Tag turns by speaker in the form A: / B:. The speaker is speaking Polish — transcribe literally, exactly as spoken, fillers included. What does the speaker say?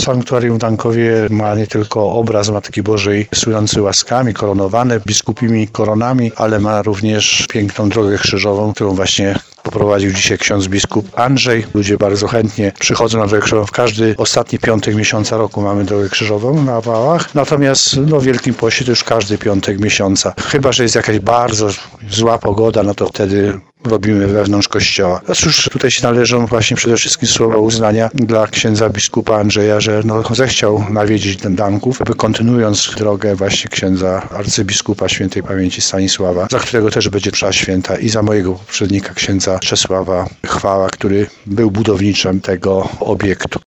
A: sanktuarium w Dankowie ma nie tylko obraz Matki Bożej słynący łaskami, koronowane biskupimi koronami, ale ma również piękną drogę krzyżową, którą właśnie poprowadził dzisiaj ksiądz biskup Andrzej. Ludzie bardzo chętnie przychodzą na drogę krzyżową. W każdy ostatni piątek miesiąca roku mamy drogę krzyżową na Wałach. Natomiast no, w Wielkim Poście to już każdy piątek miesiąca. Chyba że jest jakaś bardzo zła pogoda, no to wtedy robimy wewnątrz kościoła. No cóż, tutaj się należą właśnie przede wszystkim słowa uznania dla księdza biskupa Andrzeja, że no, zechciał nawiedzić Danków, aby kontynuując drogę właśnie księdza arcybiskupa świętej pamięci Stanisława, za którego też będzie msza święta, i za mojego poprzednika księdza Czesława Chwała, który był budowniczym tego obiektu.